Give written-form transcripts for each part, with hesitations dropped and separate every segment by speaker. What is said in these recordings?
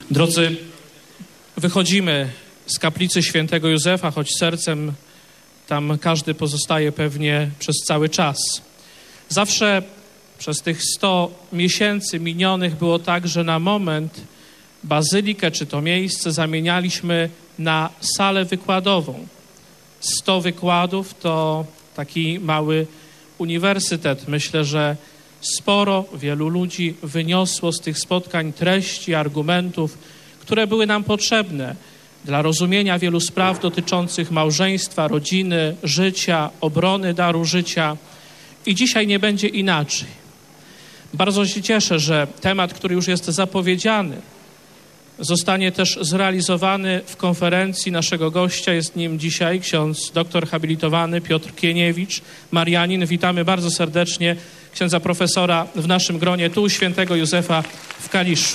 Speaker 1: Drodzy, wychodzimy z kaplicy świętego Józefa, choć sercem tam każdy pozostaje pewnie przez cały czas. Zawsze przez tych 100 miesięcy minionych było tak, że na moment bazylikę czy to miejsce zamienialiśmy na salę wykładową. 100 wykładów to taki mały uniwersytet. Myślę, że wielu ludzi wyniosło z tych spotkań treści, argumentów, które były nam potrzebne dla rozumienia wielu spraw dotyczących małżeństwa, rodziny, życia, obrony daru życia. I dzisiaj nie będzie inaczej. Bardzo się cieszę, że temat, który już jest zapowiedziany, zostanie też zrealizowany w konferencji naszego gościa. Jest nim dzisiaj ksiądz doktor habilitowany Piotr Kieniewicz, marianin. Witamy bardzo serdecznie księdza profesora w naszym gronie tu świętego Józefa w Kaliszu.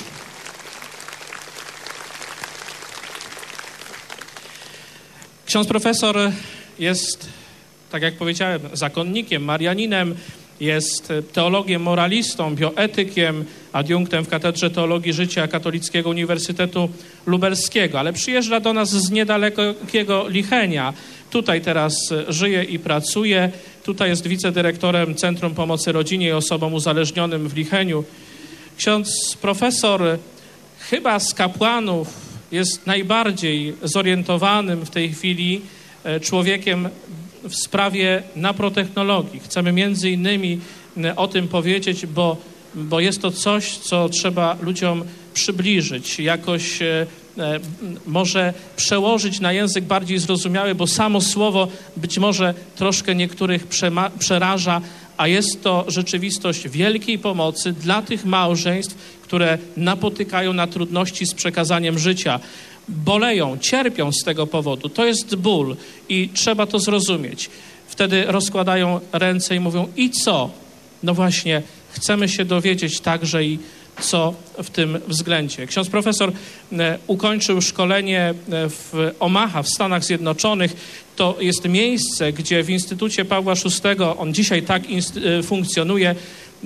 Speaker 1: Ksiądz profesor jest, tak jak powiedziałem, zakonnikiem, marianinem, jest teologiem, moralistą, bioetykiem, adiunktem w Katedrze Teologii Życia Katolickiego Uniwersytetu Lubelskiego, ale przyjeżdża do nas z niedalekiego Lichenia. Tutaj teraz żyje i pracuje. Tutaj jest wicedyrektorem Centrum Pomocy Rodzinie i Osobom Uzależnionym w Licheniu. Ksiądz profesor chyba z kapłanów jest najbardziej zorientowanym w tej chwili człowiekiem w sprawie naprotechnologii. Chcemy między innymi o tym powiedzieć, bo jest to coś, co trzeba ludziom przybliżyć, jakoś może przełożyć na język bardziej zrozumiały, bo samo słowo być może troszkę niektórych przeraża, a jest to rzeczywistość wielkiej pomocy dla tych małżeństw, które napotykają na trudności z przekazaniem życia. Boleją, cierpią z tego powodu. To jest ból i trzeba to zrozumieć. Wtedy rozkładają ręce i mówią: i co? No właśnie, chcemy się dowiedzieć także i co w tym względzie. Ksiądz profesor ukończył szkolenie w Omaha w Stanach Zjednoczonych. To jest miejsce, gdzie w Instytucie Pawła VI, on dzisiaj tak funkcjonuje,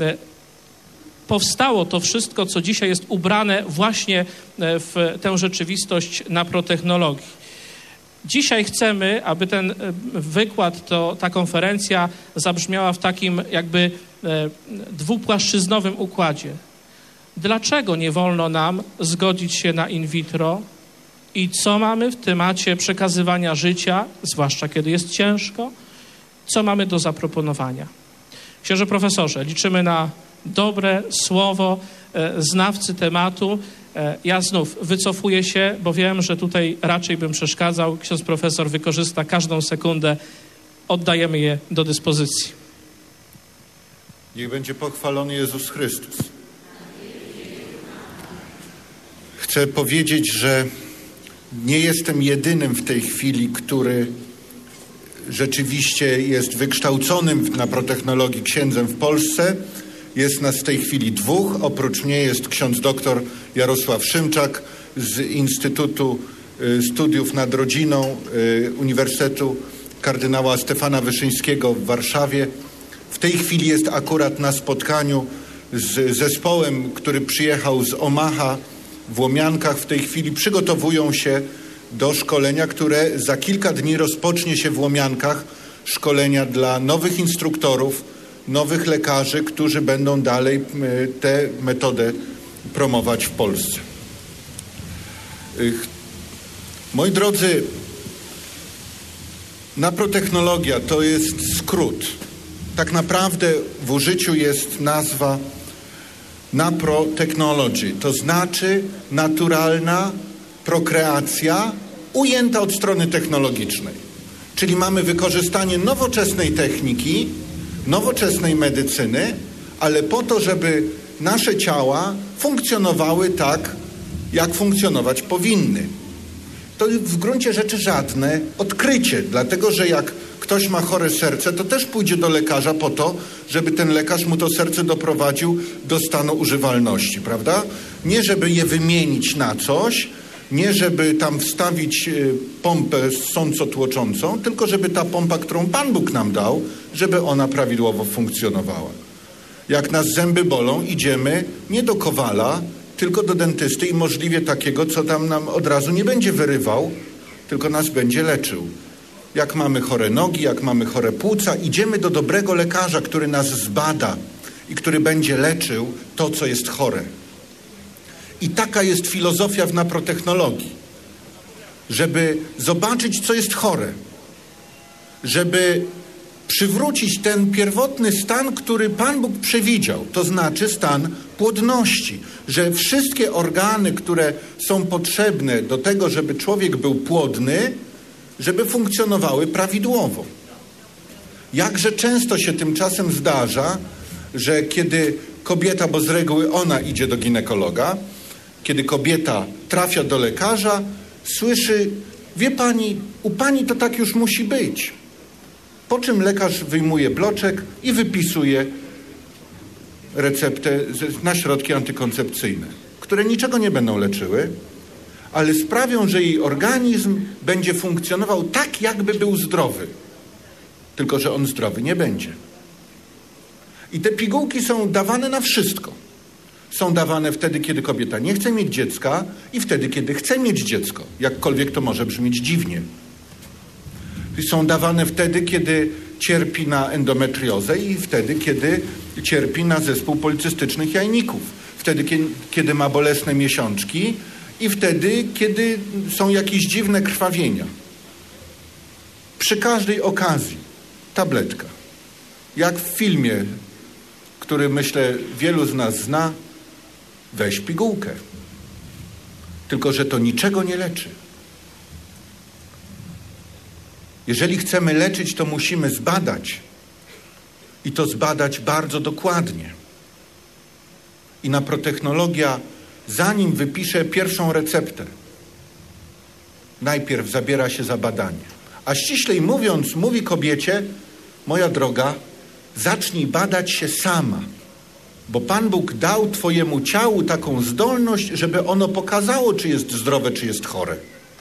Speaker 1: powstało to wszystko, co dzisiaj jest ubrane właśnie w tę rzeczywistość naprotechnologii. Dzisiaj chcemy, aby ten wykład, ta konferencja zabrzmiała w takim jakby dwupłaszczyznowym układzie. Dlaczego nie wolno nam zgodzić się na in vitro i co mamy w temacie przekazywania życia, zwłaszcza kiedy jest ciężko, co mamy do zaproponowania. Księże profesorze, liczymy na dobre słowo znawcy tematu. Ja znów wycofuję się, bo wiem, że tutaj raczej bym przeszkadzał. Ksiądz profesor wykorzysta każdą sekundę. Oddajemy je do dyspozycji.
Speaker 2: Niech będzie pochwalony Jezus Chrystus. Chcę powiedzieć, że nie jestem jedynym w tej chwili, który rzeczywiście jest wykształconym w naprotechnologii księdzem w Polsce. Jest nas w tej chwili 2. Oprócz mnie jest ksiądz doktor Jarosław Szymczak z Instytutu Studiów nad Rodziną Uniwersytetu kardynała Stefana Wyszyńskiego w Warszawie. W tej chwili jest akurat na spotkaniu z zespołem, który przyjechał z Omaha w Łomiankach. W tej chwili przygotowują się do szkolenia, które za kilka dni rozpocznie się w Łomiankach. Szkolenia dla nowych instruktorów, nowych lekarzy, którzy będą dalej tę metodę promować w Polsce. Moi drodzy, naprotechnologia to jest skrót. Tak naprawdę w użyciu jest nazwa naprotechnology, to znaczy naturalna prokreacja ujęta od strony technologicznej. Czyli mamy wykorzystanie nowoczesnej techniki, nowoczesnej medycyny, ale po to, żeby nasze ciała funkcjonowały tak, jak funkcjonować powinny. To w gruncie rzeczy żadne odkrycie, dlatego że jak ktoś ma chore serce, to też pójdzie do lekarza po to, żeby ten lekarz mu to serce doprowadził do stanu używalności, prawda? Nie żeby je wymienić na coś, nie żeby tam wstawić pompę ssąco-tłoczącą, tylko żeby ta pompa, którą Pan Bóg nam dał, żeby ona prawidłowo funkcjonowała. Jak nas zęby bolą, idziemy nie do kowala, tylko do dentysty i możliwie takiego, co tam nam od razu nie będzie wyrywał, tylko nas będzie leczył. Jak mamy chore nogi, jak mamy chore płuca, idziemy do dobrego lekarza, który nas zbada i który będzie leczył to, co jest chore. I taka jest filozofia w naprotechnologii. Żeby zobaczyć, co jest chore. Żeby przywrócić ten pierwotny stan, który Pan Bóg przewidział. To znaczy stan płodności. Że wszystkie organy, które są potrzebne do tego, żeby człowiek był płodny, żeby funkcjonowały prawidłowo. Jakże często się tymczasem zdarza, że kiedy kobieta, bo z reguły ona idzie do ginekologa, kiedy kobieta trafia do lekarza, słyszy: wie pani, u pani to tak już musi być. Po czym lekarz wyjmuje bloczek i wypisuje receptę na środki antykoncepcyjne, które niczego nie będą leczyły, ale sprawią, że jej organizm będzie funkcjonował tak, jakby był zdrowy. Tylko że on zdrowy nie będzie. I te pigułki są dawane na wszystko. Są dawane wtedy, kiedy kobieta nie chce mieć dziecka i wtedy, kiedy chce mieć dziecko. Jakkolwiek to może brzmieć dziwnie. Są dawane wtedy, kiedy cierpi na endometriozę i wtedy, kiedy cierpi na zespół policystycznych jajników. Wtedy, kiedy ma bolesne miesiączki i wtedy, kiedy są jakieś dziwne krwawienia. Przy każdej okazji tabletka. Jak w filmie, który myślę wielu z nas zna, weź pigułkę. Tylko że to niczego nie leczy. Jeżeli chcemy leczyć, to musimy zbadać. I to zbadać bardzo dokładnie. I naprotechnologia, zanim wypisze pierwszą receptę, najpierw zabiera się za badanie. A ściślej mówiąc, mówi kobiecie: moja droga, zacznij badać się sama. Bo Pan Bóg dał twojemu ciału taką zdolność, żeby ono pokazało, czy jest zdrowe, czy jest chore.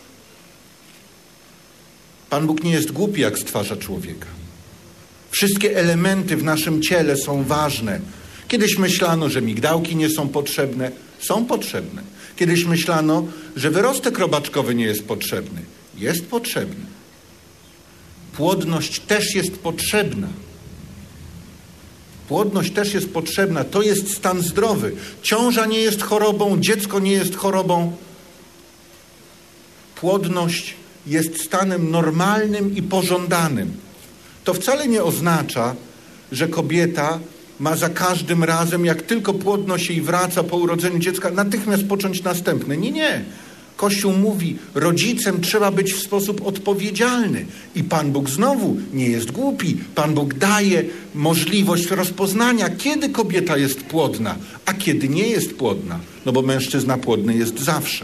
Speaker 2: Pan Bóg nie jest głupi, jak stwarza człowieka. Wszystkie elementy w naszym ciele są ważne. Kiedyś myślano, że migdałki nie są potrzebne. Są potrzebne. Kiedyś myślano, że wyrostek robaczkowy nie jest potrzebny. Jest potrzebny. Płodność też jest potrzebna. Płodność też jest potrzebna. To jest stan zdrowy. Ciąża nie jest chorobą, dziecko nie jest chorobą. Płodność jest stanem normalnym i pożądanym. To wcale nie oznacza, że kobieta ma za każdym razem, jak tylko płodność jej wraca po urodzeniu dziecka, natychmiast począć następne. Nie, nie. Kościół mówi, rodzicem trzeba być w sposób odpowiedzialny. I Pan Bóg znowu nie jest głupi. Pan Bóg daje możliwość rozpoznania, kiedy kobieta jest płodna, a kiedy nie jest płodna. No bo mężczyzna płodny jest zawsze.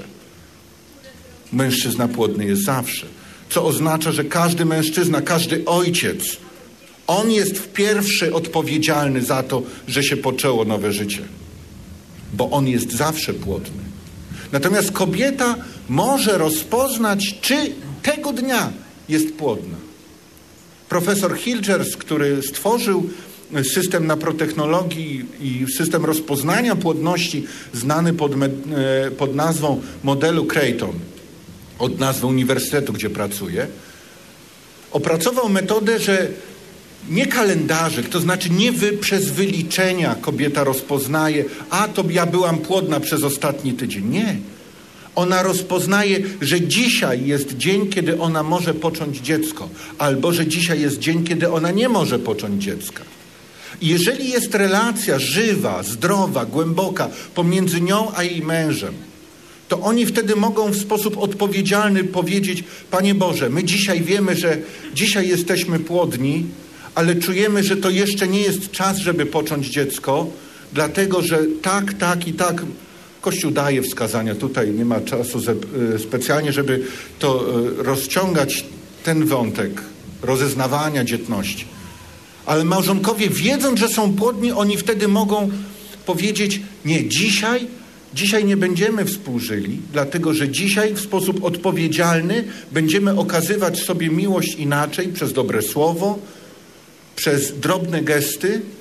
Speaker 2: Mężczyzna płodny jest zawsze. Co oznacza, że każdy mężczyzna, każdy ojciec, on jest w pierwszy odpowiedzialny za to, że się poczęło nowe życie. Bo on jest zawsze płodny. Natomiast kobieta może rozpoznać, czy tego dnia jest płodna. Profesor Hilgers, który stworzył system naprotechnologii i system rozpoznania płodności, znany pod nazwą modelu Creighton, od nazwy uniwersytetu, gdzie pracuje, opracował metodę, że nie kalendarzyk, to znaczy nie przez wyliczenia kobieta rozpoznaje, a to ja byłam płodna przez ostatni tydzień. Nie. Ona rozpoznaje, że dzisiaj jest dzień, kiedy ona może począć dziecko, albo że dzisiaj jest dzień, kiedy ona nie może począć dziecka. I jeżeli jest relacja żywa, zdrowa, głęboka pomiędzy nią a jej mężem, to oni wtedy mogą w sposób odpowiedzialny powiedzieć: Panie Boże, my dzisiaj wiemy, że dzisiaj jesteśmy płodni, ale czujemy, że to jeszcze nie jest czas, żeby począć dziecko, dlatego że tak i tak Kościół daje wskazania. Tutaj nie ma czasu specjalnie, żeby to rozciągać ten wątek rozeznawania dzietności. Ale małżonkowie, wiedząc, że są płodni, oni wtedy mogą powiedzieć: nie, dzisiaj nie będziemy współżyli, dlatego że dzisiaj w sposób odpowiedzialny będziemy okazywać sobie miłość inaczej, przez dobre słowo, przez drobne gesty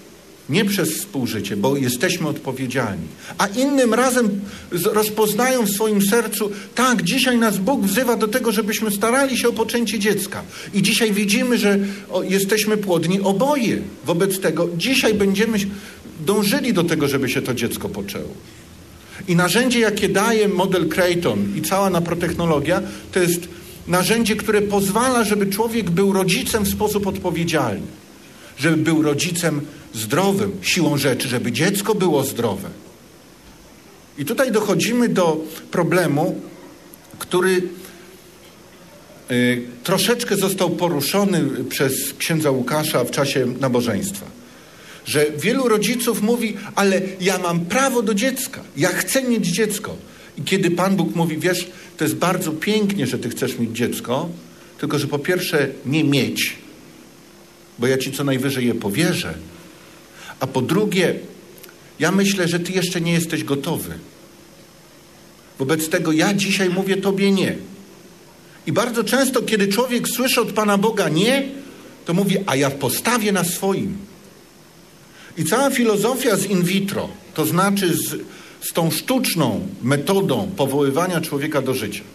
Speaker 2: Nie przez współżycie, bo jesteśmy odpowiedzialni. A innym razem rozpoznają w swoim sercu, tak, dzisiaj nas Bóg wzywa do tego, żebyśmy starali się o poczęcie dziecka. I dzisiaj widzimy, że jesteśmy płodni oboje. Wobec tego dzisiaj będziemy dążyli do tego, żeby się to dziecko poczęło. I narzędzie, jakie daje model Creighton i cała naprotechnologia, to jest narzędzie, które pozwala, żeby człowiek był rodzicem w sposób odpowiedzialny. Żeby był rodzicem zdrowym, siłą rzeczy, żeby dziecko było zdrowe. I tutaj dochodzimy do problemu, który troszeczkę został poruszony przez księdza Łukasza w czasie nabożeństwa. Że wielu rodziców mówi, ale ja mam prawo do dziecka, ja chcę mieć dziecko. I kiedy Pan Bóg mówi, wiesz, to jest bardzo pięknie, że ty chcesz mieć dziecko, tylko że po pierwsze nie mieć, bo ja ci co najwyżej je powierzę, a po drugie, ja myślę, że ty jeszcze nie jesteś gotowy. Wobec tego ja dzisiaj mówię tobie nie. I bardzo często, kiedy człowiek słyszy od Pana Boga nie, to mówi, a ja postawię na swoim. I cała filozofia z in vitro, to znaczy z tą sztuczną metodą powoływania człowieka do życia.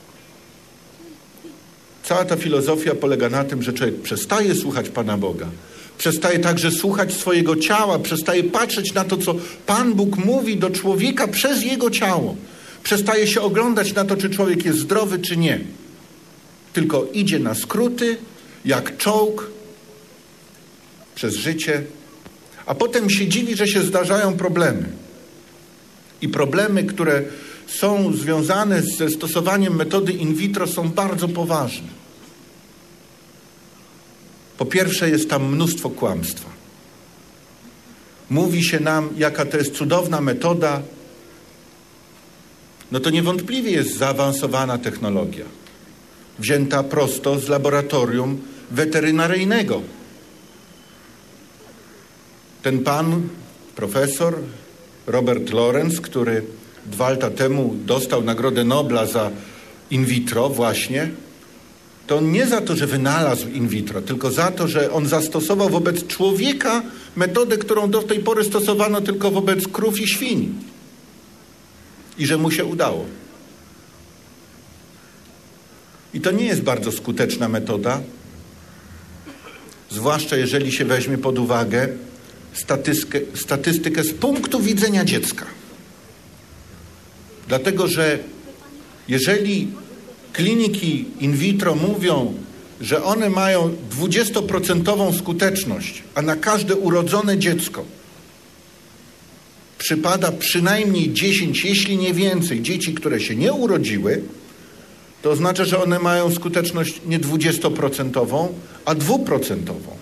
Speaker 2: Cała ta filozofia polega na tym, że człowiek przestaje słuchać Pana Boga, przestaje także słuchać swojego ciała, przestaje patrzeć na to, co Pan Bóg mówi do człowieka przez jego ciało. Przestaje się oglądać na to, czy człowiek jest zdrowy, czy nie. Tylko idzie na skróty, jak czołg przez życie, a potem się dziwi, że się zdarzają problemy. I problemy, które są związane ze stosowaniem metody in vitro, są bardzo poważne. Po pierwsze, jest tam mnóstwo kłamstwa. Mówi się nam, jaka to jest cudowna metoda. No to niewątpliwie jest zaawansowana technologia. Wzięta prosto z laboratorium weterynaryjnego. Ten pan, profesor Robert Lorenz, który 2 lata temu dostał Nagrodę Nobla za in vitro właśnie, to on nie za to, że wynalazł in vitro, tylko za to, że on zastosował wobec człowieka metodę, którą do tej pory stosowano tylko wobec krów i świń. I że mu się udało. I to nie jest bardzo skuteczna metoda, zwłaszcza jeżeli się weźmie pod uwagę statystykę z punktu widzenia dziecka. Dlatego, że jeżeli kliniki in vitro mówią, że one mają 20% skuteczność, a na każde urodzone dziecko przypada przynajmniej 10, jeśli nie więcej, dzieci, które się nie urodziły, to oznacza, że one mają skuteczność nie 20%, a 2%.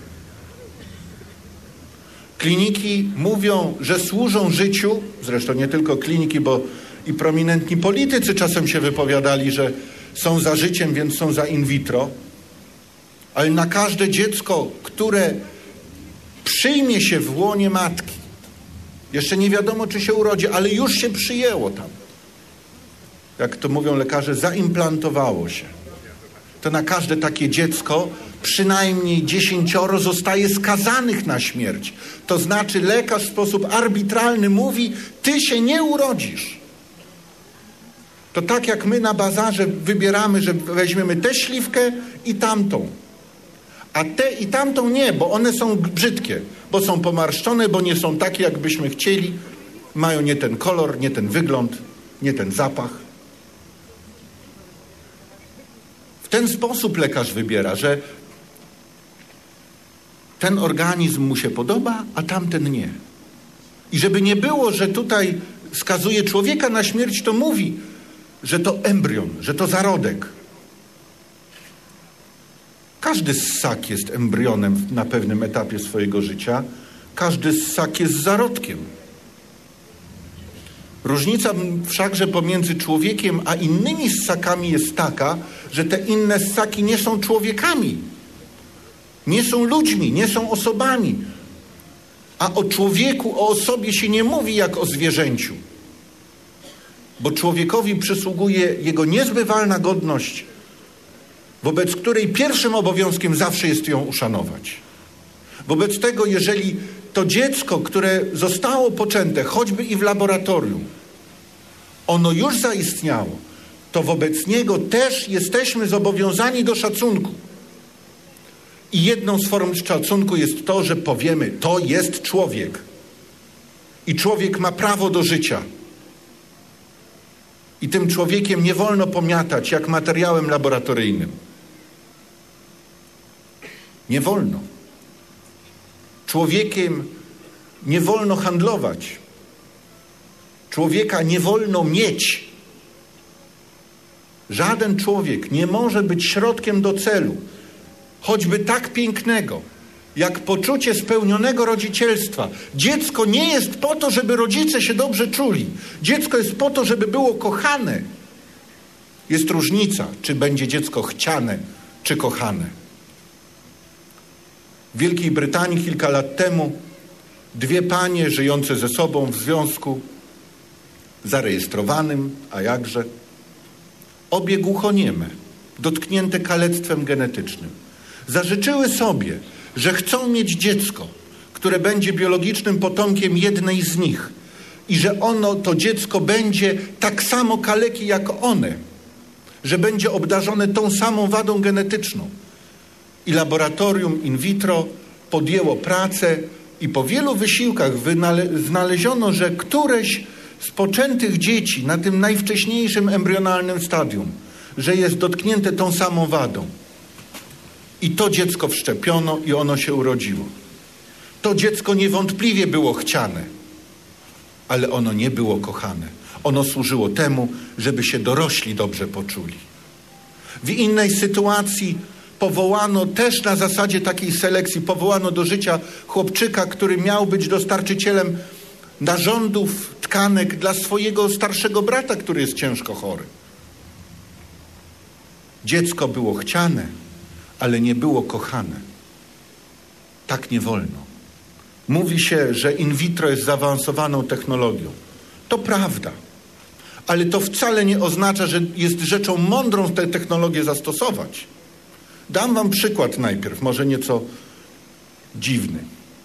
Speaker 2: Kliniki mówią, że służą życiu, zresztą nie tylko kliniki, bo i prominentni politycy czasem się wypowiadali, że są za życiem, więc są za in vitro, ale na każde dziecko, które przyjmie się w łonie matki, jeszcze nie wiadomo, czy się urodzi, ale już się przyjęło tam. Jak to mówią lekarze, zaimplantowało się. To na każde takie dziecko przynajmniej 10 zostaje skazanych na śmierć. To znaczy lekarz w sposób arbitralny mówi, ty się nie urodzisz. To tak jak my na bazarze wybieramy, że weźmiemy tę śliwkę i tamtą. A tę i tamtą nie, bo one są brzydkie, bo są pomarszczone, bo nie są takie, jakbyśmy chcieli. Mają nie ten kolor, nie ten wygląd, nie ten zapach. W ten sposób lekarz wybiera, że ten organizm mu się podoba, a tamten nie. I żeby nie było, że tutaj skazuje człowieka na śmierć, to mówi, że to embrion, że to zarodek. Każdy ssak jest embrionem na pewnym etapie swojego życia. Każdy ssak jest zarodkiem. Różnica wszakże pomiędzy człowiekiem a innymi ssakami jest taka, że te inne ssaki nie są człowiekami. Nie są ludźmi, nie są osobami. A o człowieku, o osobie się nie mówi jak o zwierzęciu. Bo człowiekowi przysługuje jego niezbywalna godność, wobec której pierwszym obowiązkiem zawsze jest ją uszanować. Wobec tego, jeżeli to dziecko, które zostało poczęte, choćby i w laboratorium, ono już zaistniało, to wobec niego też jesteśmy zobowiązani do szacunku. I jedną z form szacunku jest to, że powiemy, to jest człowiek. I człowiek ma prawo do życia. I tym człowiekiem nie wolno pomiatać jak materiałem laboratoryjnym. Nie wolno. Człowiekiem nie wolno handlować. Człowieka nie wolno mieć. Żaden człowiek nie może być środkiem do celu, choćby tak pięknego, jak poczucie spełnionego rodzicielstwa. Dziecko nie jest po to, żeby rodzice się dobrze czuli. Dziecko jest po to, żeby było kochane. Jest różnica, czy będzie dziecko chciane, czy kochane. W Wielkiej Brytanii kilka lat temu dwie panie żyjące ze sobą w związku zarejestrowanym, a jakże, obie głuchonieme, dotknięte kalectwem genetycznym, zażyczyły sobie, że chcą mieć dziecko, które będzie biologicznym potomkiem jednej z nich i że to dziecko będzie tak samo kalekie jak one, że będzie obdarzone tą samą wadą genetyczną. I laboratorium in vitro podjęło pracę i po wielu wysiłkach znaleziono, że któreś z poczętych dzieci na tym najwcześniejszym embrionalnym stadium, że jest dotknięte tą samą wadą. I to dziecko wszczepiono i ono się urodziło. To dziecko niewątpliwie było chciane, ale ono nie było kochane. Ono służyło temu, żeby się dorośli dobrze poczuli. W innej sytuacji powołano też na zasadzie takiej selekcji, powołano do życia chłopczyka, który miał być dostarczycielem narządów, tkanek dla swojego starszego brata, który jest ciężko chory. Dziecko było chciane, ale nie było kochane. Tak nie wolno. Mówi się, że in vitro jest zaawansowaną technologią. To prawda, ale to wcale nie oznacza, że jest rzeczą mądrą tę technologię zastosować. Dam wam przykład najpierw, może nieco dziwny.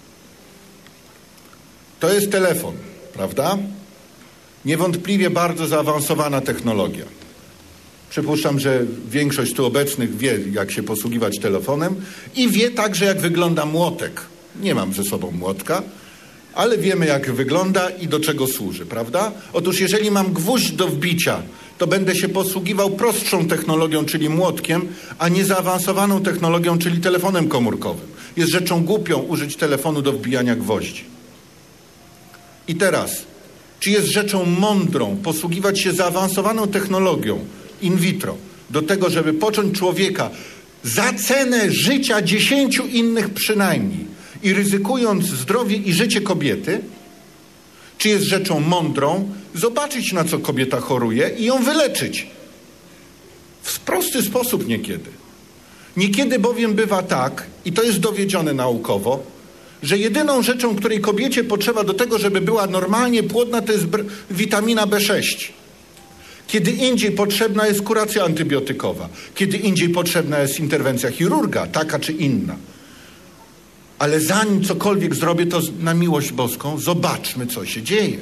Speaker 2: To jest telefon, prawda? Niewątpliwie bardzo zaawansowana technologia. Przypuszczam, że większość tu obecnych wie, jak się posługiwać telefonem i wie także, jak wygląda młotek. Nie mam ze sobą młotka, ale wiemy, jak wygląda i do czego służy, prawda? Otóż jeżeli mam gwóźdź do wbicia, to będę się posługiwał prostszą technologią, czyli młotkiem, a nie zaawansowaną technologią, czyli telefonem komórkowym. Jest rzeczą głupią użyć telefonu do wbijania gwoździ. I teraz, czy jest rzeczą mądrą posługiwać się zaawansowaną technologią in vitro do tego, żeby począć człowieka za cenę życia 10 innych przynajmniej i ryzykując zdrowie i życie kobiety? Czy jest rzeczą mądrą zobaczyć, na co kobieta choruje i ją wyleczyć? W prosty sposób niekiedy. Niekiedy bowiem bywa tak, i to jest dowiedzione naukowo, że jedyną rzeczą, której kobiecie potrzeba do tego, żeby była normalnie płodna, to jest witamina B6. Kiedy indziej potrzebna jest kuracja antybiotykowa. Kiedy indziej potrzebna jest interwencja chirurga, taka czy inna. Ale zanim cokolwiek zrobię, to na miłość boską zobaczmy, co się dzieje.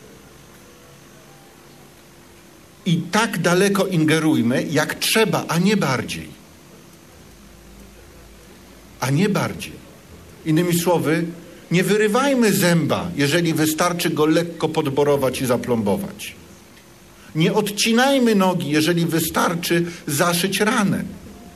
Speaker 2: I tak daleko ingerujmy, jak trzeba, a nie bardziej. A nie bardziej. Innymi słowy, nie wyrywajmy zęba, jeżeli wystarczy go lekko podborować i zaplombować. Nie odcinajmy nogi, jeżeli wystarczy zaszyć ranę.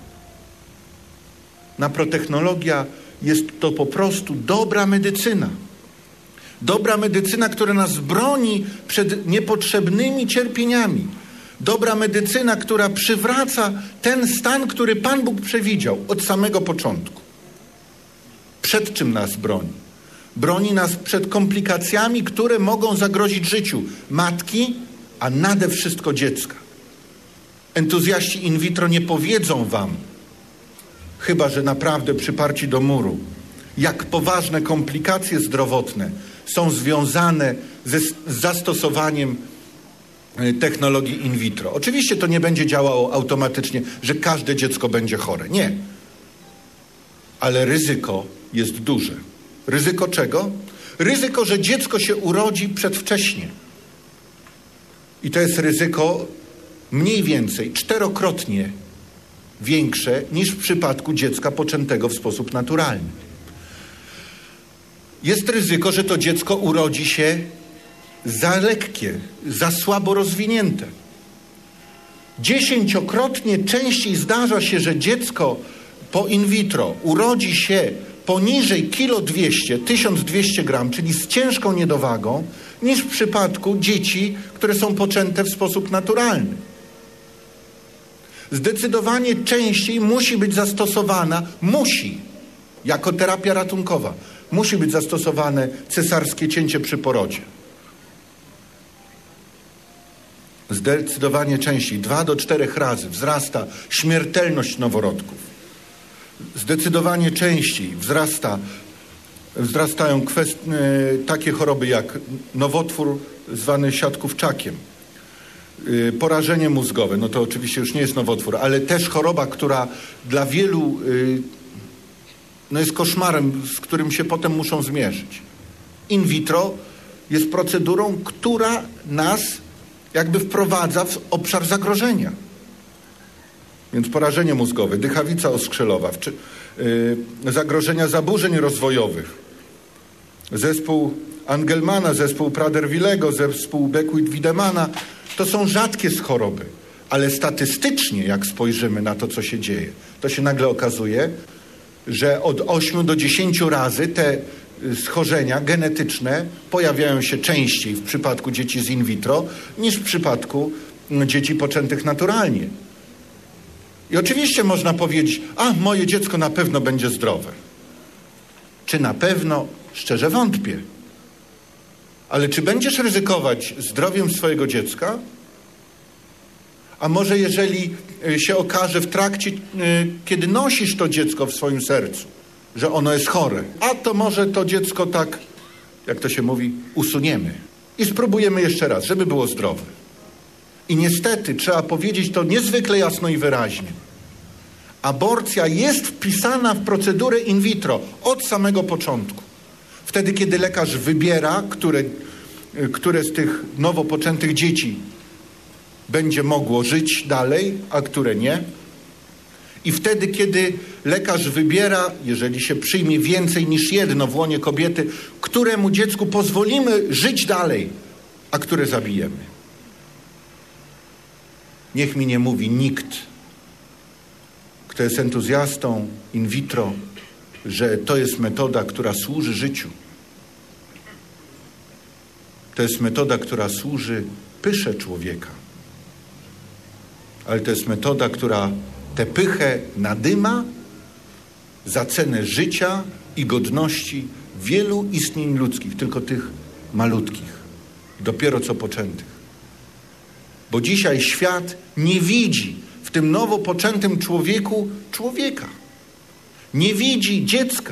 Speaker 2: Naprotechnologia jest to po prostu dobra medycyna. Dobra medycyna, która nas broni przed niepotrzebnymi cierpieniami. Dobra medycyna, która przywraca ten stan, który Pan Bóg przewidział od samego początku. Przed czym nas broni? Broni nas przed komplikacjami, które mogą zagrozić życiu matki, a nade wszystko dziecka. Entuzjaści in vitro nie powiedzą wam, chyba że naprawdę przyparci do muru, jak poważne komplikacje zdrowotne są związane z zastosowaniem technologii in vitro. Oczywiście to nie będzie działało automatycznie, że każde dziecko będzie chore. Nie. Ale ryzyko jest duże. Ryzyko czego? Ryzyko, że dziecko się urodzi przedwcześnie. I to jest ryzyko mniej więcej 4-krotnie większe niż w przypadku dziecka poczętego w sposób naturalny. Jest ryzyko, że to dziecko urodzi się za lekkie, za słabo rozwinięte. 10-krotnie częściej zdarza się, że dziecko po in vitro urodzi się poniżej 1200 gram, czyli z ciężką niedowagą, niż w przypadku dzieci, które są poczęte w sposób naturalny. Zdecydowanie częściej musi być zastosowana, jako terapia ratunkowa, musi być zastosowane cesarskie cięcie przy porodzie. Zdecydowanie częściej, 2 do 4 razy wzrasta śmiertelność noworodków. Zdecydowanie częściej wzrastają takie choroby jak nowotwór zwany siatkówczakiem, porażenie mózgowe, no to oczywiście już nie jest nowotwór, ale też choroba, która dla wielu jest koszmarem, z którym się potem muszą zmierzyć. In vitro jest procedurą, która nas jakby wprowadza w obszar zagrożenia. Więc porażenie mózgowe, dychawica oskrzelowa, zagrożenia zaburzeń rozwojowych, zespół Angelmana, zespół Prader-Wilego, zespół Beckwith-Wiedemana, to są rzadkie choroby, ale statystycznie, jak spojrzymy na to, co się dzieje, to się nagle okazuje, że od 8 do 10 razy te schorzenia genetyczne pojawiają się częściej w przypadku dzieci z in vitro niż w przypadku dzieci poczętych naturalnie. I oczywiście można powiedzieć, moje dziecko na pewno będzie zdrowe. Czy na pewno? Szczerze wątpię. Ale czy będziesz ryzykować zdrowiem swojego dziecka? A może jeżeli się okaże w trakcie, kiedy nosisz to dziecko w swoim sercu, że ono jest chore, a to może to dziecko tak, jak to się mówi, usuniemy. I spróbujemy jeszcze raz, żeby było zdrowe. I niestety trzeba powiedzieć to niezwykle jasno i wyraźnie. Aborcja jest wpisana w procedurę in vitro od samego początku. Wtedy, kiedy lekarz wybiera, które z tych nowo poczętych dzieci będzie mogło żyć dalej, a które nie. I wtedy, kiedy lekarz wybiera, jeżeli się przyjmie więcej niż jedno w łonie kobiety, któremu dziecku pozwolimy żyć dalej, a które zabijemy. Niech mi nie mówi nikt, kto jest entuzjastą in vitro, że to jest metoda, która służy życiu. To jest metoda, która służy pysze człowieka. Ale to jest metoda, która tę pychę nadyma za cenę życia i godności wielu istnień ludzkich, tylko tych malutkich, dopiero co poczętych. Bo dzisiaj świat nie widzi w tym nowo poczętym człowieku człowieka. Nie widzi dziecka.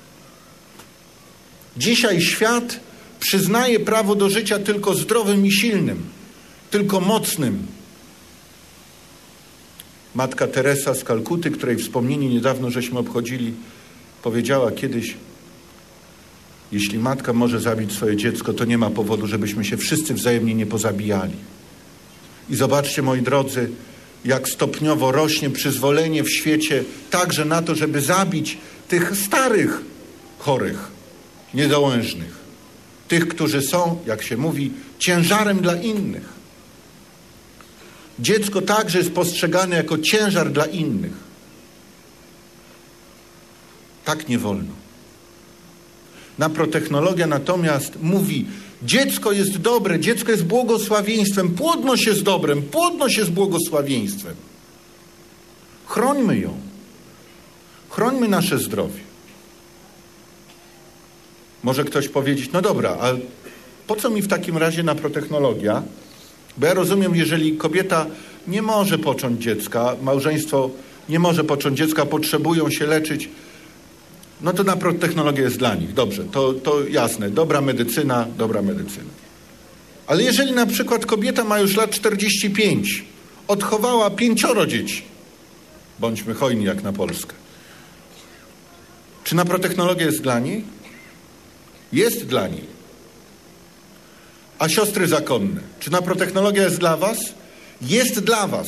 Speaker 2: Dzisiaj świat przyznaje prawo do życia tylko zdrowym i silnym, tylko mocnym. Matka Teresa z Kalkuty, której wspomnienie niedawno żeśmy obchodzili, powiedziała kiedyś: jeśli matka może zabić swoje dziecko, to nie ma powodu, żebyśmy się wszyscy wzajemnie nie pozabijali. I zobaczcie, moi drodzy, jak stopniowo rośnie przyzwolenie w świecie także na to, żeby zabić tych starych chorych, niedołężnych. Tych, którzy są, jak się mówi, ciężarem dla innych. Dziecko także jest postrzegane jako ciężar dla innych. Tak nie wolno. Naprotechnologia natomiast mówi: dziecko jest dobre, dziecko jest błogosławieństwem, płodność jest dobrem, płodność jest błogosławieństwem. Chrońmy ją. Chrońmy nasze zdrowie. Może ktoś powiedzieć: no dobra, a po co mi w takim razie naprotechnologia? Bo ja rozumiem, jeżeli kobieta nie może począć dziecka, małżeństwo nie może począć dziecka, potrzebują się leczyć, no to naprotechnologia jest dla nich. Dobrze, to jasne. Dobra medycyna. Ale jeżeli na przykład kobieta ma już lat 45, odchowała 5 dzieci, bądźmy hojni jak na Polskę, czy naprotechnologia jest dla niej? Jest dla niej. A siostry zakonne, czy naprotechnologia jest dla was? Jest dla was.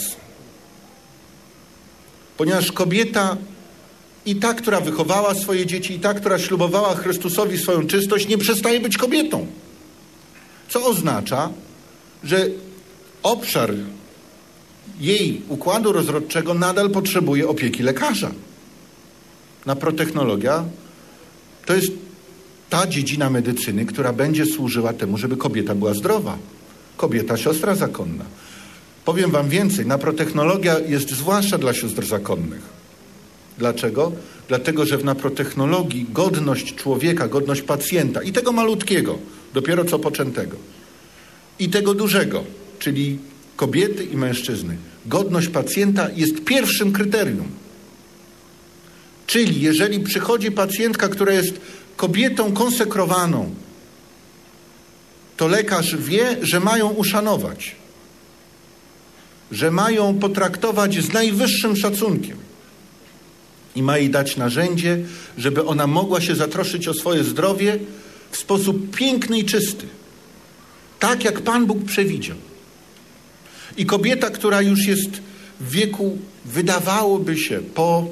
Speaker 2: Ponieważ kobieta i ta, która wychowała swoje dzieci, i ta, która ślubowała Chrystusowi swoją czystość, nie przestaje być kobietą. Co oznacza, że obszar jej układu rozrodczego nadal potrzebuje opieki lekarza. Naprotechnologia to jest ta dziedzina medycyny, która będzie służyła temu, żeby kobieta była zdrowa. Kobieta, siostra zakonna. Powiem wam więcej, naprotechnologia jest zwłaszcza dla sióstr zakonnych. Dlaczego? Dlatego, że w naprotechnologii godność człowieka, godność pacjenta i tego malutkiego, dopiero co poczętego, i tego dużego, czyli kobiety i mężczyzny, godność pacjenta jest pierwszym kryterium. Czyli jeżeli przychodzi pacjentka, która jest kobietą konsekrowaną, to lekarz wie, że mają uszanować, że mają potraktować z najwyższym szacunkiem i ma jej dać narzędzie, żeby ona mogła się zatroszczyć o swoje zdrowie w sposób piękny i czysty. Tak jak Pan Bóg przewidział. I kobieta, która już jest w wieku, wydawałoby się, po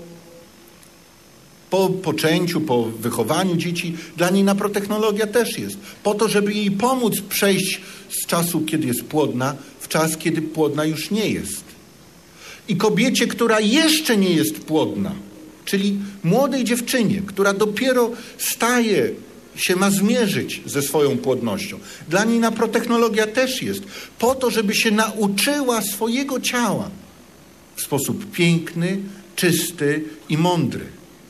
Speaker 2: poczęciu, po wychowaniu dzieci, dla niej naprotechnologia też jest. Po to, żeby jej pomóc przejść z czasu, kiedy jest płodna, w czas, kiedy płodna już nie jest. I kobiecie, która jeszcze nie jest płodna, czyli młodej dziewczynie, która dopiero ma zmierzyć ze swoją płodnością. Dla niej naprotechnologia też jest. Po to, żeby się nauczyła swojego ciała w sposób piękny, czysty i mądry.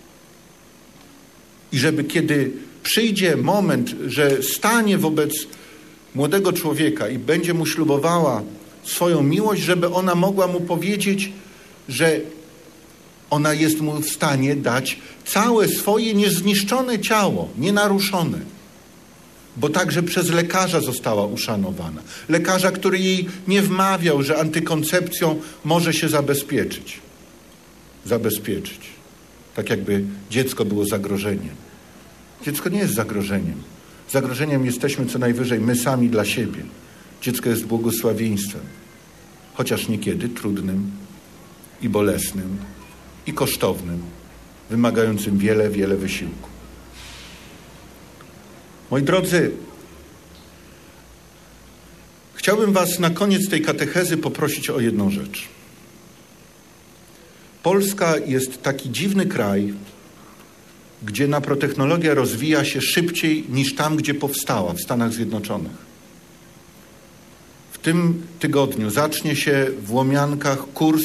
Speaker 2: I żeby kiedy przyjdzie moment, że stanie wobec młodego człowieka i będzie mu ślubowała swoją miłość, żeby ona mogła mu powiedzieć, że ona jest mu w stanie dać całe swoje niezniszczone ciało, nienaruszone. Bo także przez lekarza została uszanowana. Lekarza, który jej nie wmawiał, że antykoncepcją może się zabezpieczyć. Tak jakby dziecko było zagrożeniem. Dziecko nie jest zagrożeniem. Zagrożeniem jesteśmy co najwyżej my sami dla siebie. Dziecko jest błogosławieństwem. Chociaż niekiedy trudnym i bolesnym i kosztownym, wymagającym wiele, wiele wysiłku. Moi drodzy, chciałbym was na koniec tej katechezy poprosić o jedną rzecz. Polska jest taki dziwny kraj, gdzie naprotechnologia rozwija się szybciej niż tam, gdzie powstała, w Stanach Zjednoczonych. W tym tygodniu zacznie się w Łomiankach kurs,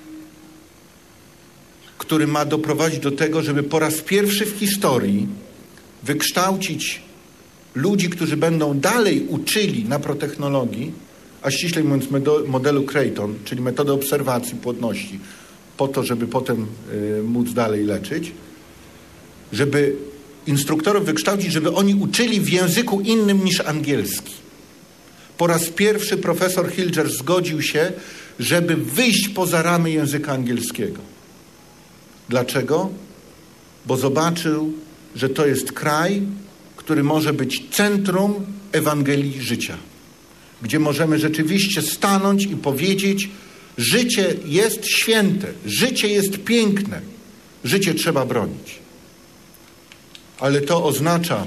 Speaker 2: który ma doprowadzić do tego, żeby po raz pierwszy w historii wykształcić ludzi, którzy będą dalej uczyli naprotechnologii, a ściślej mówiąc modelu Creighton, czyli metody obserwacji płodności, po to, żeby potem móc dalej leczyć, żeby instruktorów wykształcić, żeby oni uczyli w języku innym niż angielski. Po raz pierwszy profesor Hilger zgodził się, żeby wyjść poza ramy języka angielskiego. Dlaczego? Bo zobaczył, że to jest kraj, który może być centrum Ewangelii życia. Gdzie możemy rzeczywiście stanąć i powiedzieć, życie jest święte, życie jest piękne, życie trzeba bronić. Ale to oznacza,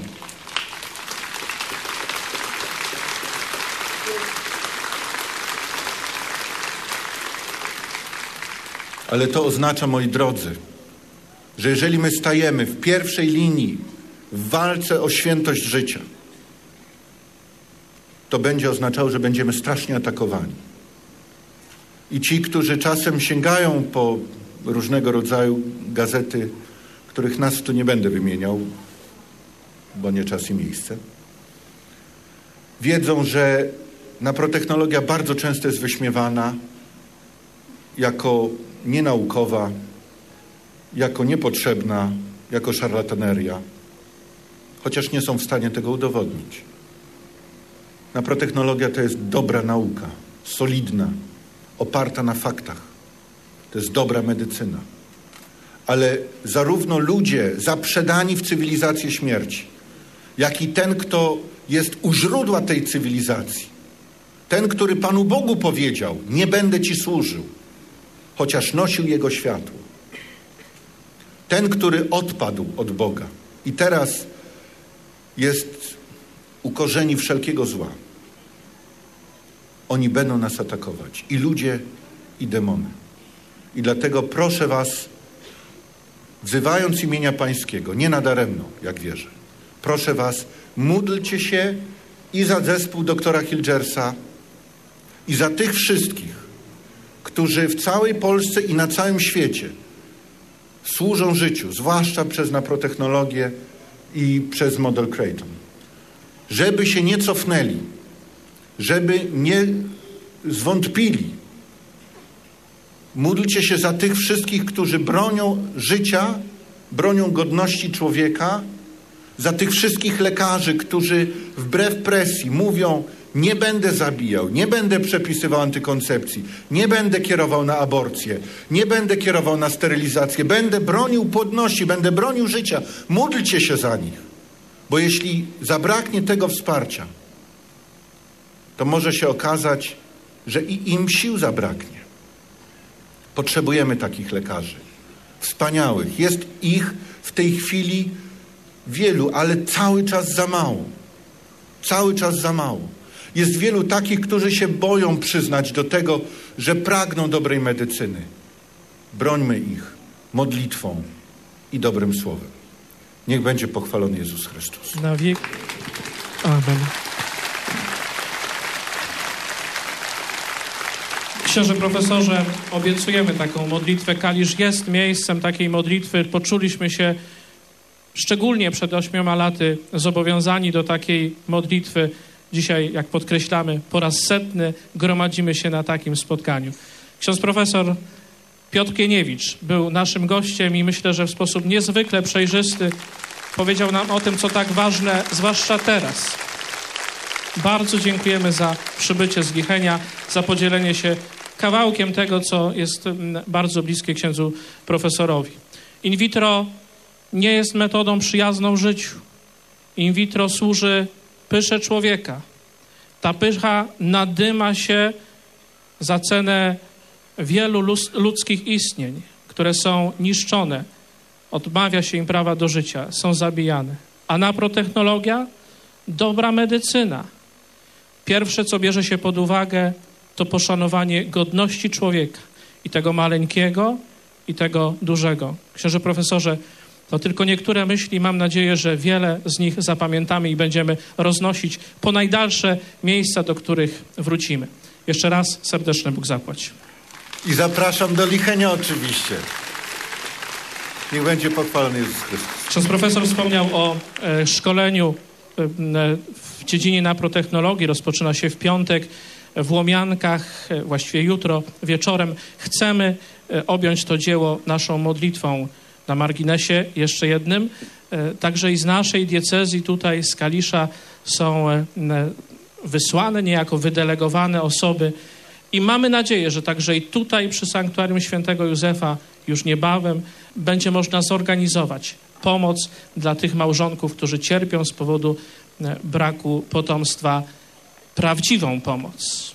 Speaker 2: moi drodzy, że jeżeli my stajemy w pierwszej linii w walce o świętość życia, to będzie oznaczało, że będziemy strasznie atakowani. I ci, którzy czasem sięgają po różnego rodzaju gazety, których nazw tu nie będę wymieniał, bo nie czas i miejsce, wiedzą, że naprotechnologia bardzo często jest wyśmiewana jako nienaukowa, jako niepotrzebna, jako szarlataneria, chociaż nie są w stanie tego udowodnić. Naprotechnologia to jest dobra nauka, solidna, oparta na faktach. To jest dobra medycyna. Ale zarówno ludzie zaprzedani w cywilizację śmierci, jak i ten, kto jest u źródła tej cywilizacji. Ten, który Panu Bogu powiedział, nie będę Ci służył, chociaż nosił Jego światło. Ten, który odpadł od Boga i teraz jest u korzeni wszelkiego zła. Oni będą nas atakować. I ludzie, i demony. I dlatego proszę was, wzywając imienia Pańskiego, nie nadaremno, jak wierzę, proszę was, módlcie się i za zespół doktora Hilgersa, i za tych wszystkich, którzy w całej Polsce i na całym świecie służą życiu, zwłaszcza przez naprotechnologię i przez model Creighton. Żeby się nie cofnęli, żeby nie zwątpili. Módlcie się za tych wszystkich, którzy bronią życia, bronią godności człowieka, za tych wszystkich lekarzy, którzy wbrew presji mówią: nie będę zabijał, nie będę przepisywał antykoncepcji, nie będę kierował na aborcję, nie będę kierował na sterylizację, będę bronił płodności, będę bronił życia. Módlcie się za nich, bo jeśli zabraknie tego wsparcia, to może się okazać, że i im sił zabraknie. Potrzebujemy takich lekarzy, wspaniałych. Jest ich w tej chwili wielu, ale cały czas za mało. Cały czas za mało. Jest wielu takich, którzy się boją przyznać do tego, że pragną dobrej medycyny. Brońmy ich modlitwą i dobrym słowem. Niech będzie pochwalony Jezus Chrystus.
Speaker 1: Na wiek. Amen. Księże profesorze, obiecujemy taką modlitwę. Kalisz jest miejscem takiej modlitwy. Poczuliśmy się szczególnie przed 8 laty zobowiązani do takiej modlitwy. Dzisiaj, jak podkreślamy, po raz 100 gromadzimy się na takim spotkaniu. Ksiądz profesor Piotr Kieniewicz był naszym gościem i myślę, że w sposób niezwykle przejrzysty powiedział nam o tym, co tak ważne, zwłaszcza teraz. Bardzo dziękujemy za przybycie z Lichenia, za podzielenie się kawałkiem tego, co jest bardzo bliskie księdzu profesorowi. In vitro nie jest metodą przyjazną życiu. In vitro służy pysze człowieka. Ta pycha nadyma się za cenę wielu ludzkich istnień, które są niszczone. Odmawia się im prawa do życia, są zabijane. A naprotechnologia? Dobra medycyna. Pierwsze, co bierze się pod uwagę, to poszanowanie godności człowieka. I tego maleńkiego, i tego dużego. Księże profesorze, to tylko niektóre myśli, mam nadzieję, że wiele z nich zapamiętamy i będziemy roznosić po najdalsze miejsca, do których wrócimy. Jeszcze raz serdeczny Bóg zapłać.
Speaker 2: I zapraszam do Lichenia oczywiście. Niech będzie pochwalony Jezus Chrystus.
Speaker 1: Ksiądz profesor wspomniał o szkoleniu w dziedzinie naprotechnologii. Rozpoczyna się w piątek w Łomiankach, właściwie jutro wieczorem. Chcemy objąć to dzieło naszą modlitwą. Na marginesie jeszcze jednym, także i z naszej diecezji tutaj z Kalisza są wysłane, niejako wydelegowane osoby i mamy nadzieję, że także i tutaj przy Sanktuarium Świętego Józefa już niebawem będzie można zorganizować pomoc dla tych małżonków, którzy cierpią z powodu braku potomstwa, prawdziwą pomoc.